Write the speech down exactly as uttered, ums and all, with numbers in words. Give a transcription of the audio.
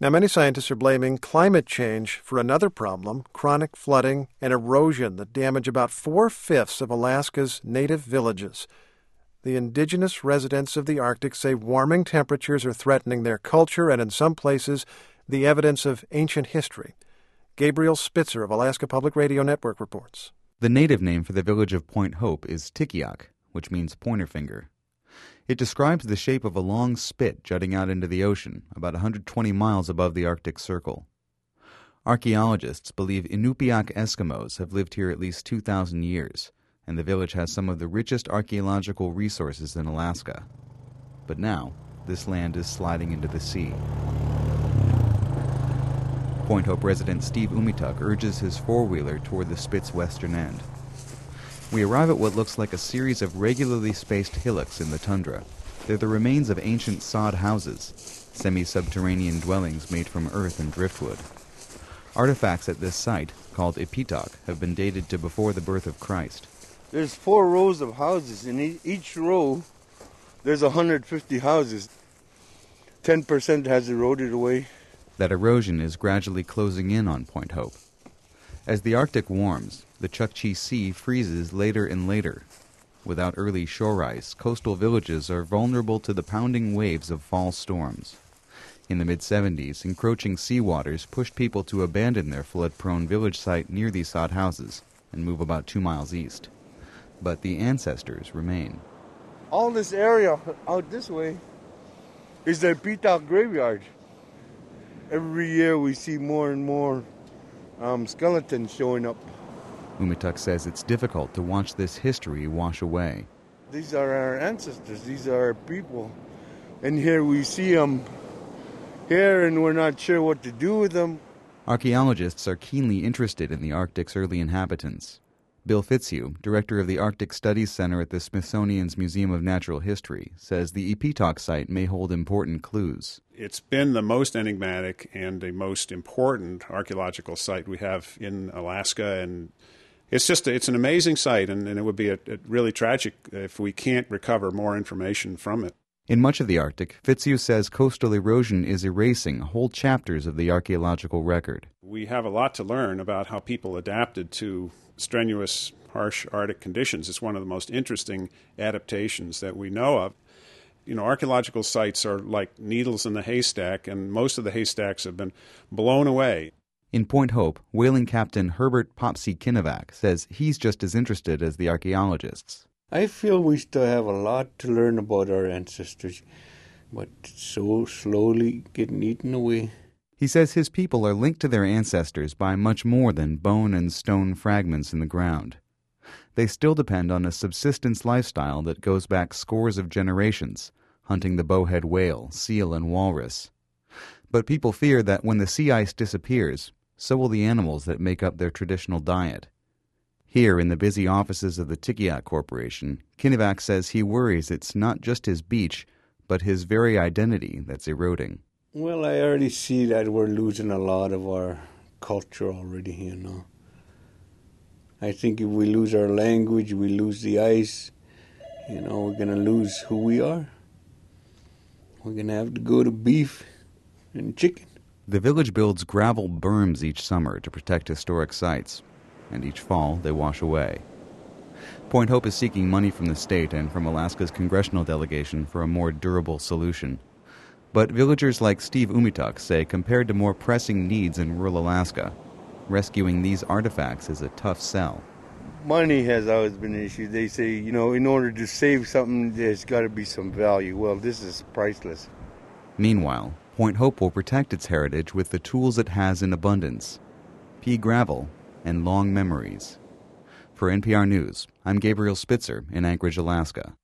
Now, many scientists are blaming climate change for another problem, chronic flooding and erosion that damage about four-fifths of Alaska's native villages. The indigenous residents of the Arctic say warming temperatures are threatening their culture and, in some places, the evidence of ancient history. Gabriel Spitzer of Alaska Public Radio Network reports. The native name for the village of Point Hope is Tikyaak, which means pointer finger. It describes the shape of a long spit jutting out into the ocean, about one hundred twenty miles above the Arctic Circle. Archaeologists believe Inupiaq Eskimos have lived here at least two thousand years, and the village has some of the richest archaeological resources in Alaska. But now, this land is sliding into the sea. Point Hope resident Steve Umituk urges his four-wheeler toward the spit's western end. We arrive at what looks like a series of regularly spaced hillocks in the tundra. They're the remains of ancient sod houses, semi-subterranean dwellings made from earth and driftwood. Artifacts at this site, called Ipitok, have been dated to before the birth of Christ. There's four rows of houses. In each row, there's one hundred fifty houses. ten percent has eroded away. That erosion is gradually closing in on Point Hope. As the Arctic warms, the Chukchi Sea freezes later and later. Without early shore ice, coastal villages are vulnerable to the pounding waves of fall storms. In the mid seventies, encroaching seawaters pushed people to abandon their flood-prone village site near these sod houses and move about two miles east. But the ancestors remain. All this area out this way is the Ipitok graveyard. Every year we see more and more um, skeletons showing up. Umituk says it's difficult to watch this history wash away. These are our ancestors. These are our people. And here we see them here, and we're not sure what to do with them. Archaeologists are keenly interested in the Arctic's early inhabitants. Bill Fitzhugh, director of the Arctic Studies Center at the Smithsonian's Museum of Natural History, says the Ipitok site may hold important clues. It's been the most enigmatic and the most important archaeological site we have in Alaska, and it's just it's an amazing site, and, and it would be a, a really tragic if we can't recover more information from it. In much of the Arctic, Fitzhugh says coastal erosion is erasing whole chapters of the archaeological record. We have a lot to learn about how people adapted to strenuous, harsh Arctic conditions. It's one of the most interesting adaptations that we know of. You know, archaeological sites are like needles in the haystack, and most of the haystacks have been blown away. In Point Hope, whaling captain Herbert Popsy Kinnivac says he's just as interested as the archaeologists. I feel we still have a lot to learn about our ancestors, but so slowly getting eaten away. He says his people are linked to their ancestors by much more than bone and stone fragments in the ground. They still depend on a subsistence lifestyle that goes back scores of generations, hunting the bowhead whale, seal, and walrus. But people fear that when the sea ice disappears, so will the animals that make up their traditional diet. Here in the busy offices of the Tikyaak Corporation, Kinnivac says he worries it's not just his beach, but his very identity that's eroding. Well, I already see that we're losing a lot of our culture already, you know. I think if we lose our language, we lose the ice, you know, we're going to lose who we are. We're going to have to go to beef and chicken. The village builds gravel berms each summer to protect historic sites, and each fall they wash away. Point Hope is seeking money from the state and from Alaska's congressional delegation for a more durable solution. But villagers like Steve Umituk say compared to more pressing needs in rural Alaska, rescuing these artifacts is a tough sell. Money has always been an issue. They say, you know, in order to save something, there's got to be some value. Well, this is priceless. Meanwhile, Point Hope will protect its heritage with the tools it has in abundance: pea gravel and long memories. For N P R News, I'm Gabriel Spitzer in Anchorage, Alaska.